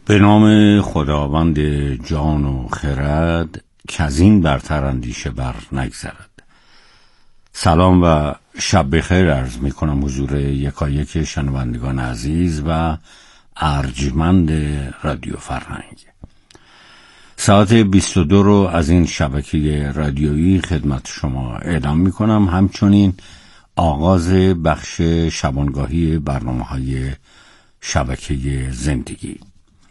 به نام خداوند جان و خرد که از این برتر اندیشه بر نگذرد. سلام و شب بخیر عرض می کنم حضور یکایک شنوندگان عزیز و ارجمند رادیو فرهنگ. ساعت 22 رو از این شبکه رادیویی خدمت شما اعلام می کنم. همچنین آغاز بخش شبانگاهی برنامه‌های شبکه زندگی.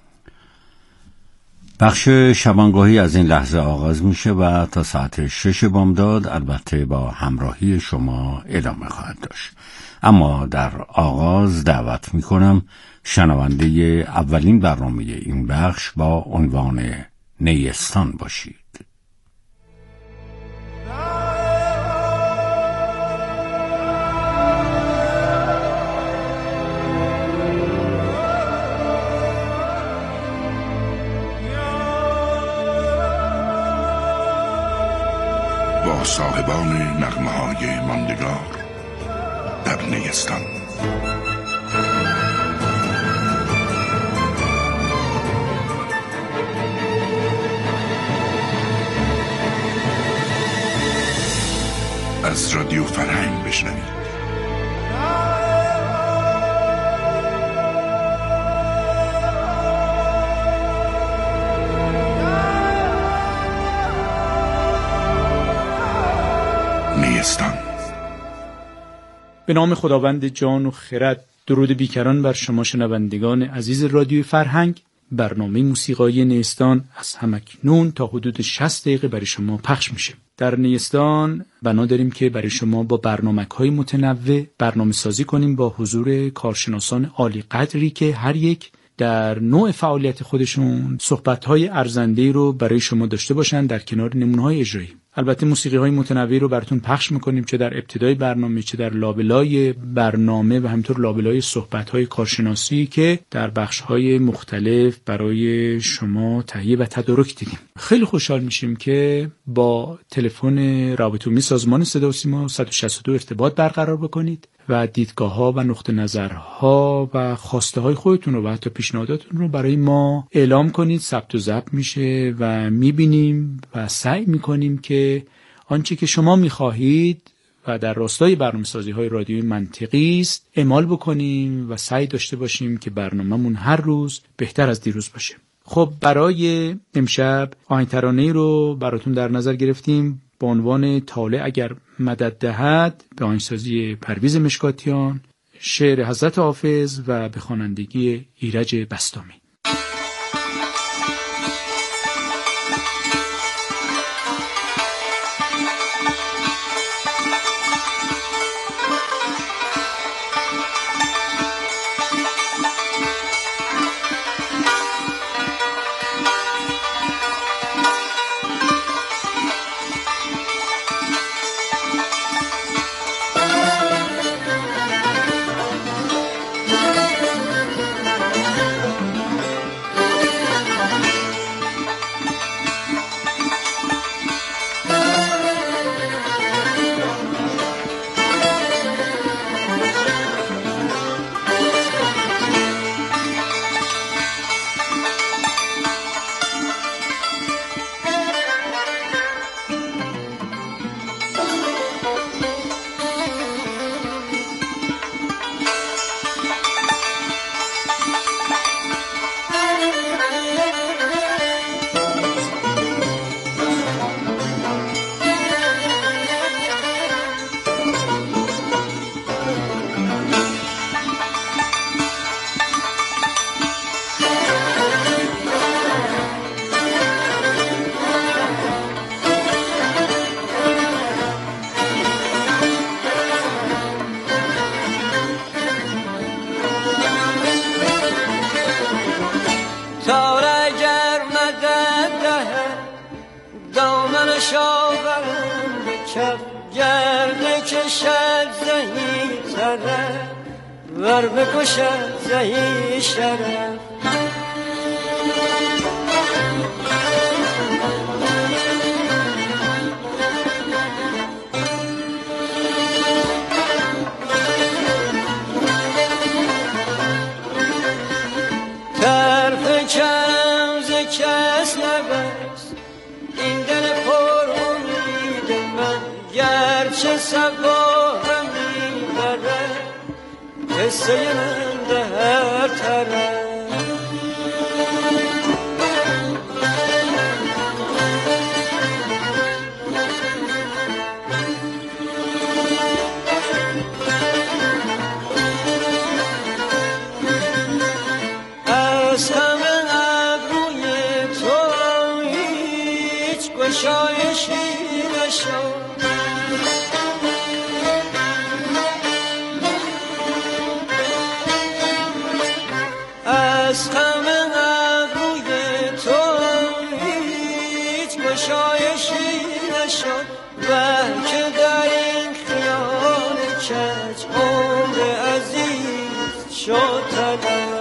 بخش شبانگاهی از این لحظه آغاز میشه و تا ساعت 6 بامداد البته با همراهی شما ادامه خواهد داشت. اما در آغاز دعوت میکنم شنونده اولین برنامه این بخش با عنوان نیستان باشید. با صاحبان نغمه‌های ماندگار در نیستان. از رادیو فرهنگ بشنوید. نیستان. به نام خداوند جان و خرد. درود بیکران بر شما شنوندگان عزیز رادیو فرهنگ. برنامه موسیقایی نیستان از همکنون تا حدود 60 دقیقه برای شما پخش میشه. در نیستان بنا داریم که برای شما با برنامه‌های متنوع برنامه سازی کنیم با حضور کارشناسان عالی قدری که هر یک در نوع فعالیت خودشون صحبت‌های ارزنده‌ای رو برای شما داشته باشن در کنار نمونه‌های اجرایی. البته موسیقی‌های متنوعی رو براتون پخش می‌کنیم چه در ابتدای برنامه چه در لابلای برنامه و همینطور لابلای صحبت‌های کارشناسی که در بخش‌های مختلف برای شما تهیه و تدارک دیدیم. خیلی خوشحال میشیم که با تلفن رابطه‌عمومی سازمان صدا و سیما 162 ارتباط برقرار بکنید و دیدگاه‌ها و نقطه نظرها و خواسته‌های خودتون رو و حتی پیشنهاداتون رو برای ما اعلام کنید. ثبت و ضبط میشه و می‌بینیم و سعی می‌کنیم که آنچه که شما می‌خواهید و در راستای برنامه‌سازی‌های رادیویی منطقی است اعمال بکنیم و سعی داشته باشیم که برنامه‌مون هر روز بهتر از دیروز باشه. خب برای امشب آهنگ ترانه‌ای رو براتون در نظر گرفتیم با عنوان طالع اگر مدد دهد، به آهنگسازی پرویز مشکاتیان، شعر حضرت حافظ و به خوانندگی ایرج بسطامی. ور بکشد زهی شرف طرف چه صفا همی بره قصه من به هر طرف. از همه ابروی تو هیچ گشایشی نشد، از همه ابروی تو هیچ گشایشی نشد و که در این خیال کج عمر عزیز شد تلف.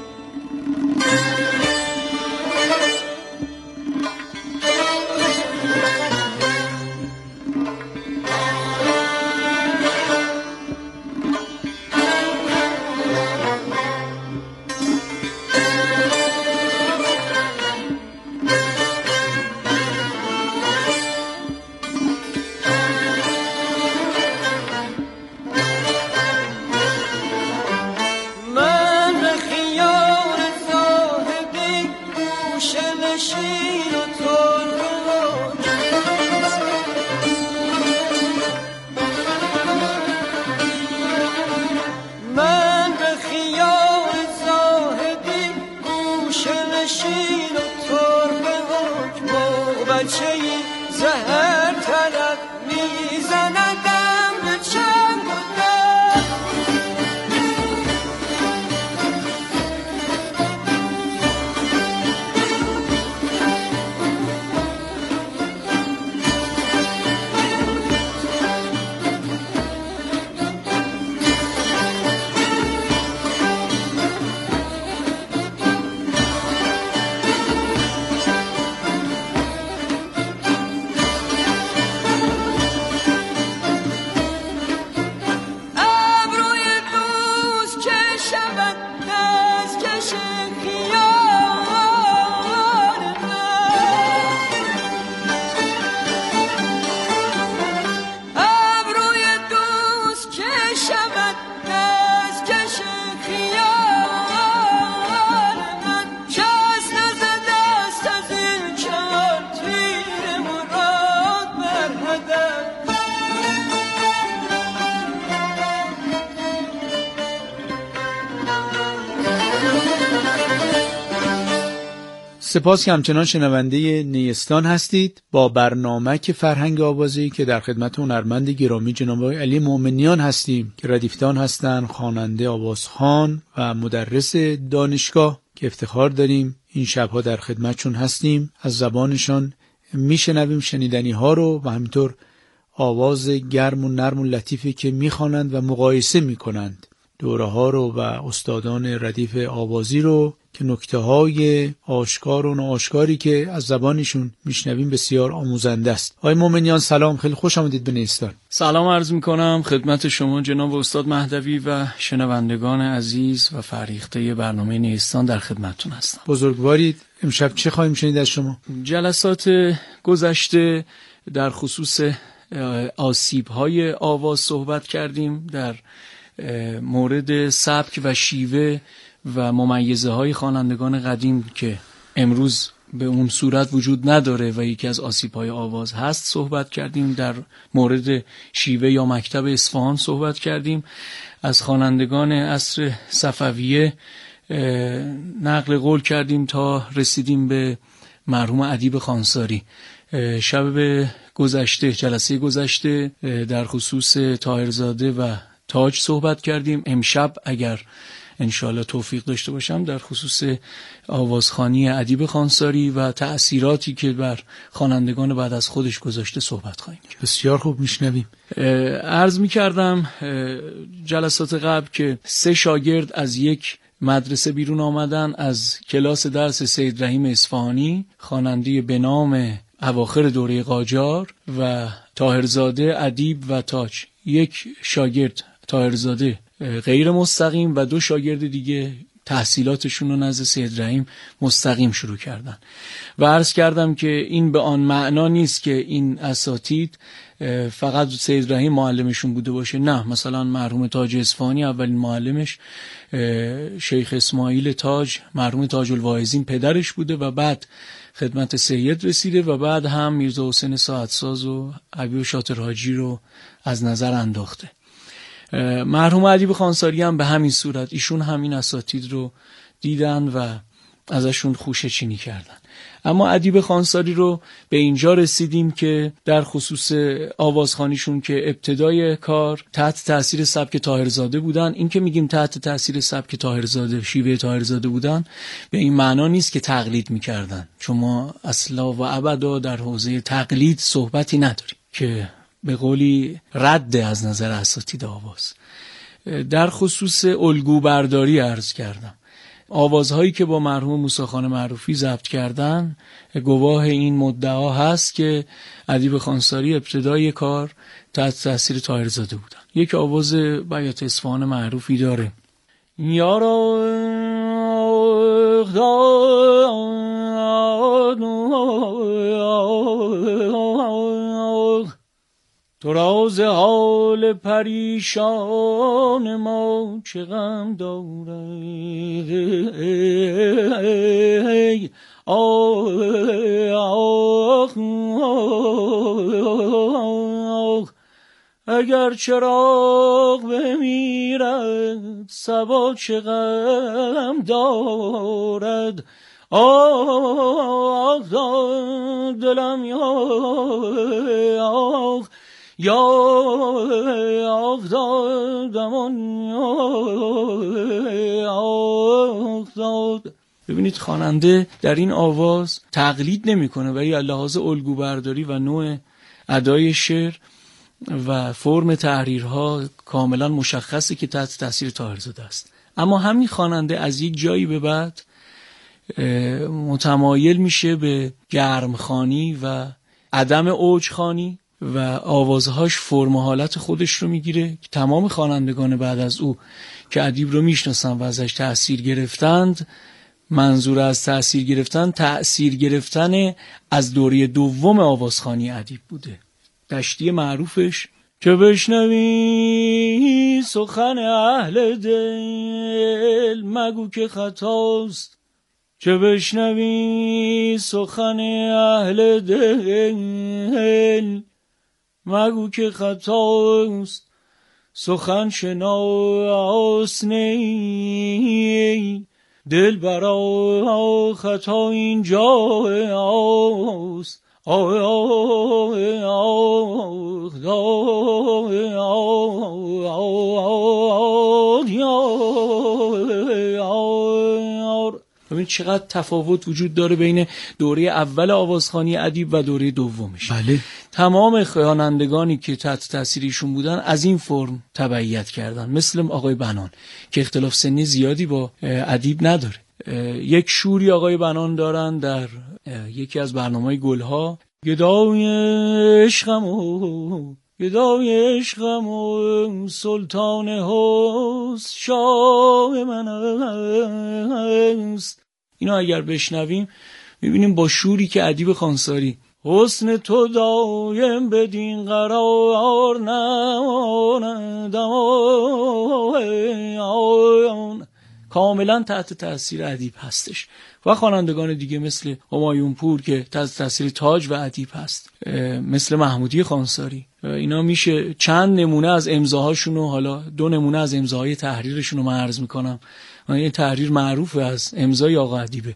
زهر طلب میزندم به چنگ و در. سپاس که همچنان شنونده نیستان هستید با برنامه فرهنگ آوازی که در خدمت هنرمند گرامی جناب علی مومنیان هستیم که ردیفتان هستند، خواننده آوازخوان و مدرس دانشگاه که افتخار داریم این شبها در خدمتشون هستیم. از زبانشان میشنویم شنیدنی ها رو و همینطور آواز گرم و نرم و لطیفی که میخوانند و مقایسه میکنند دوره ها رو و استادان ردیف آوازی رو که نکته های آشکار و ناآشکاری که از زبانشون میشنویم بسیار آموزنده است. آقای مومنیان سلام، خیلی خوش آمدید به نیستان. سلام عرض میکنم خدمت شما جناب استاد مهدوی و شنوندگان عزیز و فریخته برنامه نیستان در خدمتتون هستم. بزرگوارید. امشب چه خواهیم شنید از شما؟ جلسات گذشته در خصوص آسیب‌های آواز صحبت کردیم، در مورد سبک و شیوه و ممیزه های خوانندگان قدیم که امروز به اون صورت وجود نداره و یکی از آسیب های آواز هست صحبت کردیم. در مورد شیوه یا مکتب اصفهان صحبت کردیم. از خوانندگان عصر صفویه نقل قول کردیم تا رسیدیم به مرحوم ادیب خانساری. شب گذشته، جلسه گذشته در خصوص طاهرزاده و تاج صحبت کردیم. امشب اگر انشاءالله توفیق داشته باشم در خصوص آوازخوانی ادیب خانساری و تأثیراتی که بر خوانندگان بعد از خودش گذاشته صحبت خواهیم کرد. بسیار خوب، میشنویم. عرض می‌کردم جلسات قبل که 3 شاگرد از یک مدرسه بیرون آمدن از کلاس درس سید رحیم اصفهانی، خواننده به نام اواخر دوره قاجار و طاهرزاده، ادیب و تاج. یک شاگرد طاهرزاده غیر مستقیم و 2 شاگرد دیگه تحصیلاتشون رو نزد سید رحیم مستقیم شروع کردن و عرض کردم که این به آن معنا نیست که این اساتید فقط سید رحیم معلمشون بوده باشه. نه، مثلا مرحوم تاج اصفهانی اولین معلمش شیخ اسماعیل تاج، مرحوم تاج الواعظین پدرش بوده و بعد خدمت سید رسیده و بعد هم میرزا حسین ساعتساز و حبیب شاطر حاجی رو از نظر انداخته. مرحوم ادیب خانساری هم به همین صورت، ایشون همین اساتید رو دیدن و ازشون خوشه چینی کردن. اما ادیب خانساری رو به اینجا رسیدیم که در خصوص آوازخوانیشون که ابتدای کار تحت تاثیر سبک طاهرزاده بودن. این که میگیم تحت تاثیر سبک طاهرزاده، شیوه طاهرزاده بودن، به این معنا نیست که تقلید میکردن، چون ما اصلا و ابدا در حوزه تقلید صحبتی نداریم که به قولی رد از نظر اساتید آواز. در خصوص الگو برداری عرض کردم. آوازهایی که با مرحوم موسی خان معروفی ضبط کردن گواه این مدعا هست که ادیب خانساری ابتدای کار تحت تاثیر طاهرزاده بودن. یک آواز بیات اصفهان معروفی داره: یارا تو راز حال پریشان ما چه غم داره، اگر چراغ بمیرد صبا چه غم دارد، دلم یا دادمان. ببینید خواننده در این آواز تقلید نمیکنه، ولی از لحاظ الگو برداری و نوع ادای شعر و فرم تحریرها کاملا مشخصه که تحت تاثیر طاهرزاده است. اما همین خواننده از یک جایی به بعد متمایل میشه به گرمخوانی و عدم اوجخوانی و آوازهاش فرم و حالت خودش رو میگیره. تمام خوانندگان بعد از او که ادیب رو میشناسن و ازش تأثیر گرفتند، منظور از تأثیر گرفتن از دوره دوم آوازخوانی ادیب بوده. دشتی معروفش که بشنوی سخن اهل دل مگو که خطاست، چه بشنوی سخن اهل دل مگو که خطاست، سخن شناس نی دل برا خطا اینجاست. ببین چقدر تفاوت وجود داره بین دوره اول آوازخوانی ادیب و دوره دومش. بله. تمام خوانندگانی که تحت تاثیرشون بودن از این فرم تبعیت کردن، مثل آقای بنان که اختلاف سنی زیادی با ادیب نداره. یک شوری آقای بنان دارن در یکی از برنامه‌های گلها: گدای عشقم و سلطان حسن شاه من است. اینا اگر بشنویم میبینیم با شوری که ادیب خانساری: حسن تو دایم بدین قرار نماندم، کاملا تحت تاثیر ادیب هستش. و خوانندگان دیگه مثل همایون پور که تحت تاثیر تاج و ادیب هست، مثل محمودی خانساری. اینا میشه چند نمونه از امضاهاشون و حالا 2 نمونه از امضاهای تحریرشون رو من عرض میکنم. این تحریر معروفه از امضای آقا ادیبه: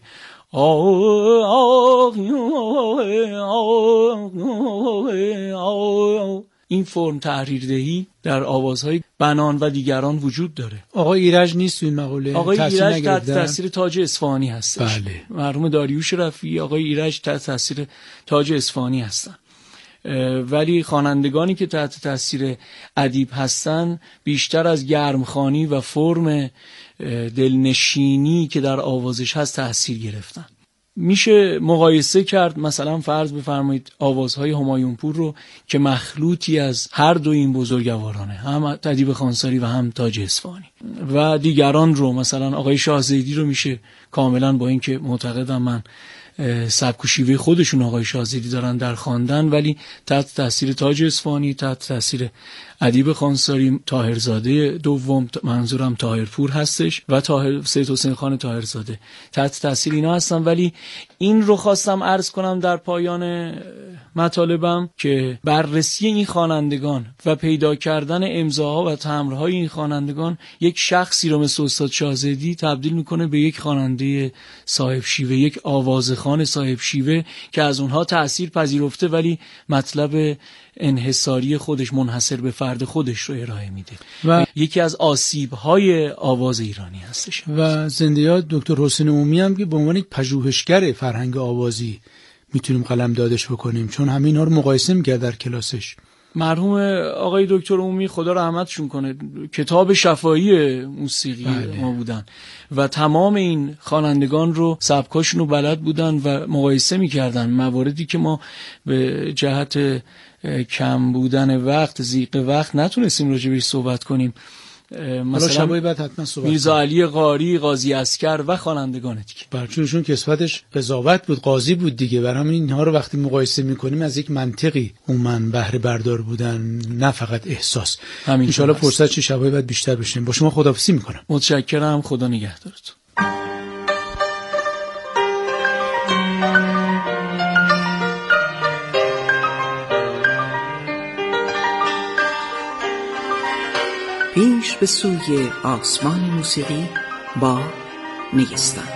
این فرم تحریردهی در آوازهای بنان و دیگران وجود داره. آقای ایرج نیست تو این مقوله؟ آقای ایرج تحت تاثیر تاج اصفهانی هستش. بله. مرحوم داریوش رفیعی، آقای ایرج تحت تاثیر تاج اصفهانی هستن. ولی خوانندگانی که تحت تاثیر ادیب هستن بیشتر از گرمخوانی و فرم دلنشینی که در آوازش هست تاثیر گرفتن. میشه مقایسه کرد، مثلا فرض بفرمایید آوازهای همایونپور رو که مخلوطی از هر دو این بزرگوارانه، هم ادیب خانساری و هم تاج اصفهانی، و دیگران رو مثلا آقای شاهزیدی رو میشه کاملا، با اینکه معتقدم من سبک و شیوه خودشون آقای شاهزیدی دارن در خواندن، ولی تحت تاثیر تاج اصفهانی، تحت تاثیر ادیب خانساری، طاهرزاده دوم، منظورم طاهرپور هستش، و سید حسین خان طاهرزاده، تحت تاثیر اینا هستن. ولی این رو خواستم عرض کنم در پایان مطالبم که بررسی این خوانندگان و پیدا کردن امضاها و تمبرهای این خوانندگان یک شخصی رو مثل استاد شاهزیدی تبدیل میکنه به یک خواننده صاحب شیوه، یک آوازخوان صاحب شیوه که از اونها تأثیر پذیرفته ولی مطلب انحصاری خودش، منحصر به فرد خودش رو ارائه میده و یکی از آسیب‌های آواز ایرانی هستش. و زنده یاد دکتر حسین عمومی هم که به عنوان یک پژوهشگر فرهنگ آوازی میتونیم قلم دادش بکنیم، چون همه اینا رو مقایسه می‌کرد در کلاسش. مرحوم آقای دکتر عمومی خدا رحمتشون کنه کتاب شفاهی موسیقی ما بودن و تمام این خوانندگان رو سبکاشون رو بلد بودن و مقایسه می‌کردن. مواردی که ما به جهت کم بودن وقت، ضیق وقت نتونستیم راجع بهش صحبت کنیم، مثلا شبای بعد حتما صحبت میرزا علی قاری، قاضی عسکر و خوانندگان دیگه. برچونشون کسبتش قضاوت بود، قاضی بود دیگه. برای همین اینها رو وقتی مقایسه می‌کنیم از یک منطقی اون بهره بردار بودن، نه فقط احساس. ان شاءالله فرصت چه شبای بعد بیشتر بشیم. با شما خداحافظی می‌کنم. متشکرم، خدا نگهدارتون. پیش به سوی آسمان موسیقی با نیستان.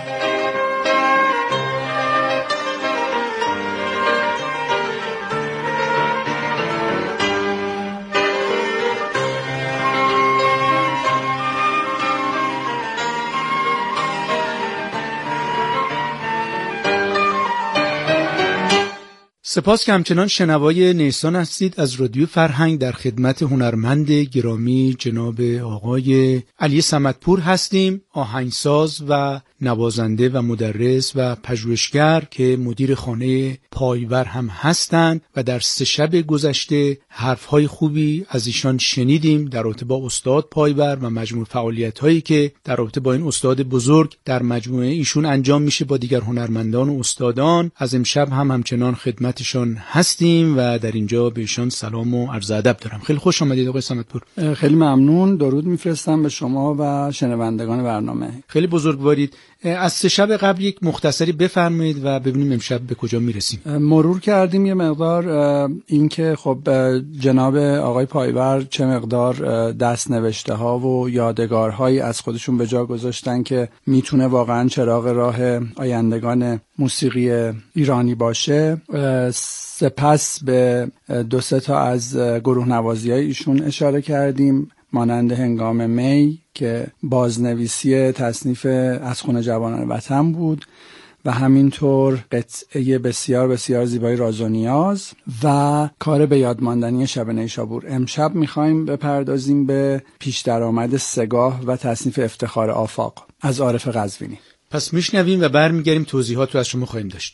سپاس که همچنان شنوای نیستان هستید از رادیو فرهنگ. در خدمت هنرمند گرامی جناب آقای علی صمدپور هستیم، آهنگساز و نوازنده و مدرس و پژوهشگر که مدیر خانه پایور هم هستند و در 3 شب گذشته حرفهای خوبی از ایشان شنیدیم در رابطه با استاد پایور و مجموع فعالیت‌هایی که در رابطه با این استاد بزرگ در مجموعه ایشون انجام میشه با دیگر هنرمندان و استادان. از امشب هم همچنان خدمتشان هستیم و در اینجا به ایشان سلام و عرض ادب دارم. خیلی خوش آمدید آقای صمدپور. خیلی ممنون. درود میفرستم به شما و شنوندگان برنامه. خیلی بزرگوارید. از 3 شب قبل یک مختصری بفرمایید و ببینیم امشب به کجا میرسیم. مرور کردیم یه مقدار این که خب جناب آقای پایور چه مقدار دست نوشته ها و یادگارهایی از خودشون به جا گذاشتن که میتونه واقعا چراغ راه آیندگان موسیقی ایرانی باشه. سپس به 2-3 تا از گروه نوازی های ایشون اشاره کردیم، مانند هنگام می که بازنویسی تصنیف از خون جوانان وطن بود و همینطور قطعه بسیار بسیار زیبای راز و نیاز و کار به یاد ماندنی شب نیشابور. امشب میخوایم بپردازیم به پیش درآمد سگاه و تصنیف افتخار آفاق از عارف قزوینی. پس میشنویم و برمیگردیم توضیحات رو از شما خواهیم داشت.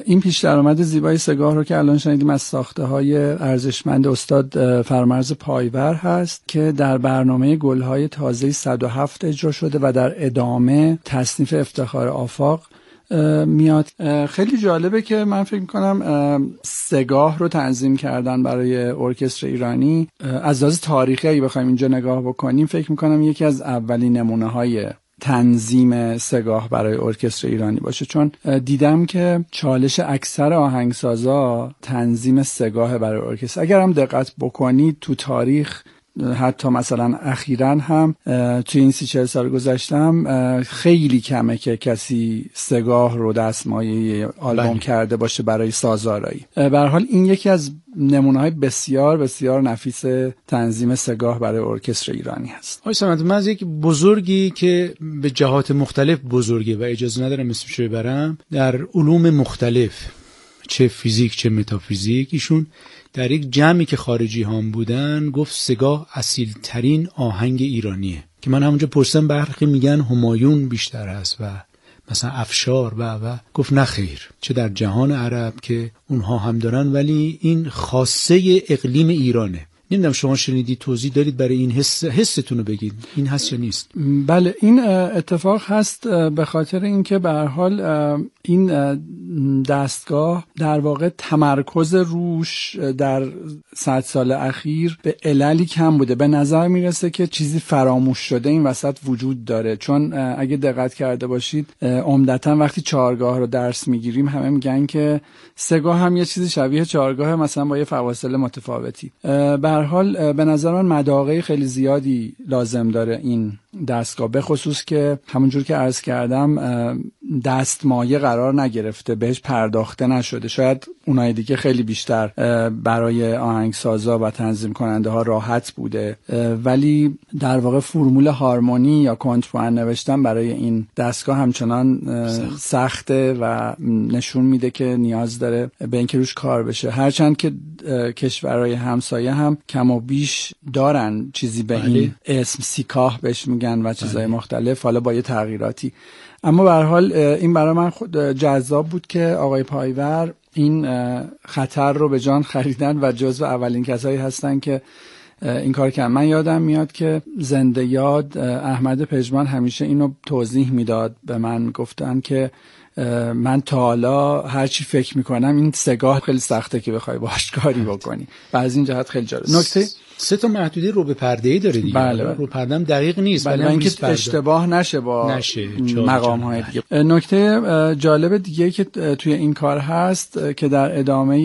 این پیش درآمد زیبای سگاه رو که الان شنیدیم از ساخته‌های ارزشمند استاد فرامرز پایور هست که در برنامه گل‌های تازه 107 اجرا شده و در ادامه تصنیف افتخار آفاق میاد. خیلی جالبه که من فکر میکنم سگاه رو تنظیم کردن برای ارکستر ایرانی از لحاظ تاریخی اگه بخوایم اینجا نگاه بکنیم فکر میکنم یکی از اولین نمونه های تنظیم سگاه برای ارکستر ایرانی باشه، چون دیدم که چالش اکثر آهنگسازا تنظیم سگاه برای ارکستر. اگر هم دقت بکنید تو تاریخ حتی مثلا اخیراً هم توی این 30-40 سال گذشتم خیلی کمه که کسی سگاه رو دستمایه آلبوم کرده باشه برای سازآرایی. به هر حال این یکی از نمونه‌های بسیار بسیار نفیس تنظیم سگاه برای ارکستر ایرانی هست. آقای صمد، من از یک بزرگی که به جهات مختلف بزرگه و اجازه ندارم اسمش رو ببرم، در علوم مختلف چه فیزیک چه متافیزیک، ایشون در یک جمعی که خارجی هم بودن گفت سگاه اصیل ترین آهنگ ایرانیه، که من همونجا پرسیدم برخی میگن همایون بیشتر هست و مثلا افشار و گفت نه خیر، چه در جهان عرب که اونها هم دارن ولی این خاصه اقلیم ایرانه. نمیدونم شما شنیدید، توضیح دارید برای این حستون رو بگید، این هست یا نیست؟ بله این اتفاق هست به خاطر اینکه به هر حال این دستگاه در واقع تمرکز روش در 100 سال اخیر به عللی کم بوده. به نظر میرسه که چیزی فراموش شده این وسط وجود داره، چون اگه دقت کرده باشید عمدتا وقتی چهارگاه رو درس میگیریم همه میگن که سگاه هم یه چیزی شبیه چهارگاه مثلا با یه فواصل متفاوتی. به هر حال به نظر من مداقه خیلی زیادی لازم داره این دستگاه، به خصوص که همونجور که عرض کردم دستمایه قرار نگرفته، بهش پرداخته نشده. شاید اونای دیگه خیلی بیشتر برای آهنگسازا و تنظیم کننده ها راحت بوده، ولی در واقع فرمول هارمونی یا کنترپوان نوشتن برای این دستگاه همچنان سخته و نشون میده که نیاز داره به اینکه روش کار بشه. هرچند که کشورهای همسایه هم کم و بیش دارن چیزی به این اسم سیکاه بهش میگن و چیزهای مختلف، حالا با یه تغییراتی. اما به هر حال این برای من خود جذاب بود که آقای پایور این خطر رو به جان خریدن و جزو اولین کسایی هستن که این کار کردن. من یادم میاد که زنده یاد احمد پژمان همیشه اینو توضیح میداد به من، گفتن که من تا حالا هر چی فکر میکنم این سگاه خیلی سخته که بخوای باهاش کاری بکنی و از این جهت خیلی جالب. نکته 3 تا محدوده رو به پرده‌ای داره دیگه. بله. رو پرده‌ام دقیق نیست، بله، اینکه اشتباه نشه با مقام‌های دیگه. نکته جالب دیگه که توی این کار هست که در ادامه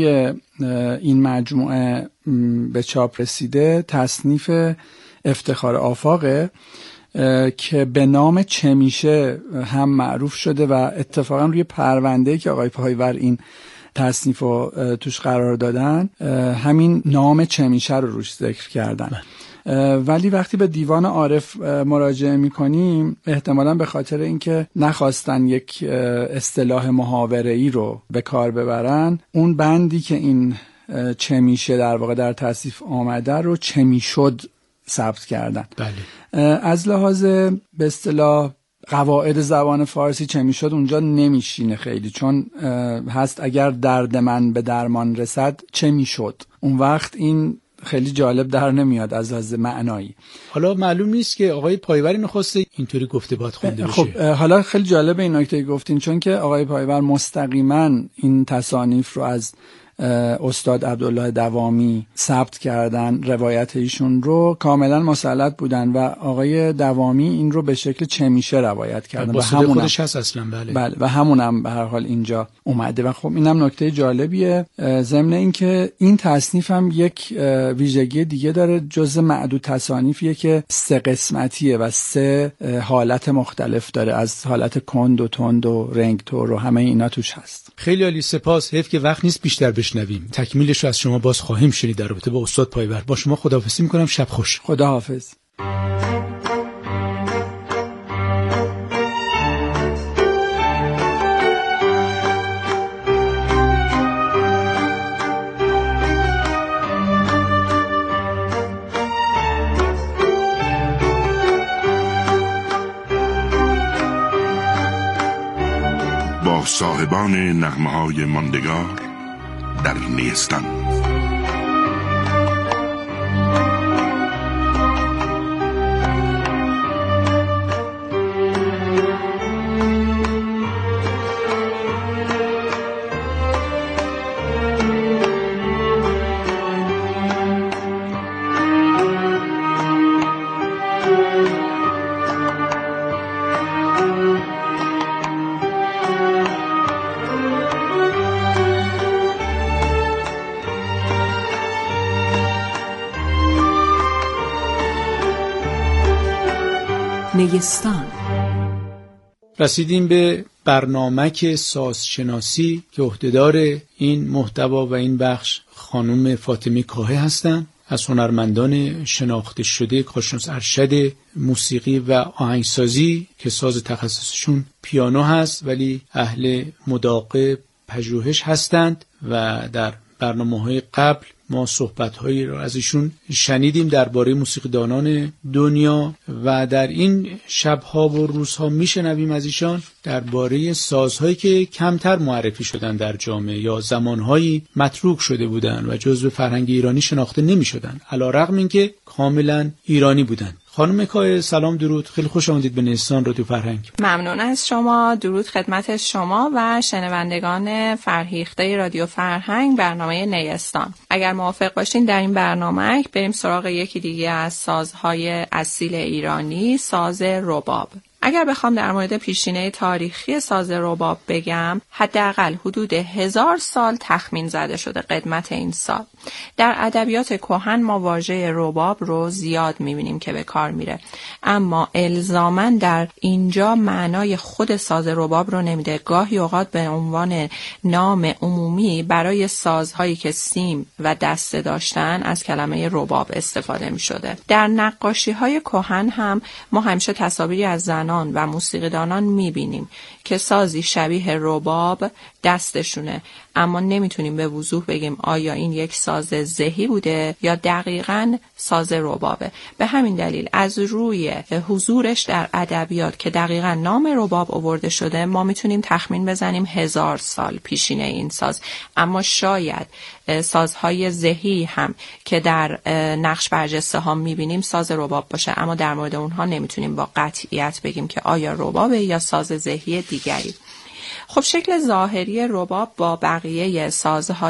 این مجموعه به چاپ رسیده، تصنیف افتخار آفاقه که به نام چه میشه هم معروف شده و اتفاقا روی پرونده‌ای که آقای پایور این تصنیف رو توش قرار دادن همین نام چه میشه رو روش ذکر کردن. ولی وقتی به دیوان عارف مراجعه میکنیم احتمالاً به خاطر اینکه نخواستن یک اصطلاح محاوره‌ای رو به کار ببرن، اون بندی که این چه میشه در واقع در تصنیف آمده رو چه میشد ثبت کردن. بله. از لحاظ به اصطلاح قواعد زبان فارسی چه میشد اونجا نمیشینه خیلی، چون هست اگر درد من به درمان رسد چه میشد، اون وقت این خیلی جالب در نمیاد از لحاظ معنایی. حالا معلوم نیست که آقای پایور می‌خواسته اینطوری گفته باید خونده بشه. خب حالا خیلی جالب این نکته گفتین، چون که آقای پایور مستقیما این تصانیف رو از استاد عبدالله دوامی ثبت کردن، روایت ایشون رو کاملا مسلط بودن و آقای دوامی این رو به شکل چه میشه روایت کردن و همون خودش هست اصلا. بله و همونم به هر حال اینجا اومده و خب اینم نکته جالبیه. ضمن این که این تصنیف هم یک ویژگی دیگه داره، جزء معدود تصانیفیه که 3 قسمتیه و 3 حالت مختلف داره، از حالت کند و تند و رنگتور و همه اینا توش هست. خیلی عالی، سپاس. حیف که وقت نیست بیشتر بشنویم، تکمیلش رو از شما باز خواهیم شنید در رابطه با استاد پایور. با شما خداحافظی میکنم، شب خوش. خداحافظ. با صاحب صاحبان نغمه‌های ماندگار در نیستان. نیستان. رسیدیم به برنامه سازشناسی که عهدهدار این محتوا و این بخش خانم فاطمه کاهه هستند، از هنرمندان شناخته شده کارشناس ارشد موسیقی و آهنگسازی که ساز تخصصشون پیانو هست ولی اهل مداقه پژوهش هستند و در برنامه‌های قبل ما صحبت‌هایی را از ایشون شنیدیم درباره موسیقیدانان دنیا و در این شب‌ها و روزها میشنویم از ایشان درباره سازهایی که کمتر معرفی شدن در جامعه یا زمانهایی متروک شده بودند و جزو فرهنگ ایرانی شناخته نمی‌شدند علی‌رغم اینکه کاملا ایرانی بودند. خانم کاهه سلام درود، خیلی خوش آمدید به نیستان رادیو فرهنگ. ممنون از شما. درود خدمت شما و شنوندگان فرهیخته رادیو فرهنگ برنامه نیستان. اگر موافق باشین در این برنامه بریم سراغ یکی دیگه از سازهای اصیل ایرانی، ساز رباب. اگر بخوام در مورد پیشینه تاریخی ساز رباب بگم، حداقل حدود 1000 سال تخمین زده شده قدمت این ساز. در ادبیات کهن ما واژه رباب رو زیاد می‌بینیم که به کار میره، اما الزاماً در اینجا معنای خود ساز رباب رو نمیده. گاهی اوقات به عنوان نام عمومی برای سازهایی که سیم و دسته داشتن از کلمه رباب استفاده می‌شده. در نقاشی‌های کهن هم ما همیشه تصاویری از زنان و موسیقیدانان می‌بینیم که سازی شبیه رباب دستشونه، اما نمیتونیم به وضوح بگیم آیا این یک ساز زهی بوده یا دقیقاً ساز ربابه. به همین دلیل از روی حضورش در ادبیات که دقیقاً نام رباب آورده شده ما میتونیم تخمین بزنیم 1000 سال پیشینه این ساز. اما شاید سازهای زهی هم که در نقش برجسته ها میبینیم ساز رباب باشه، اما در مورد اونها نمیتونیم با قطعیت بگیم که آیا ربابه یا ساز زهی دیگری. خب شکل ظاهری رباب با بقیه سازهای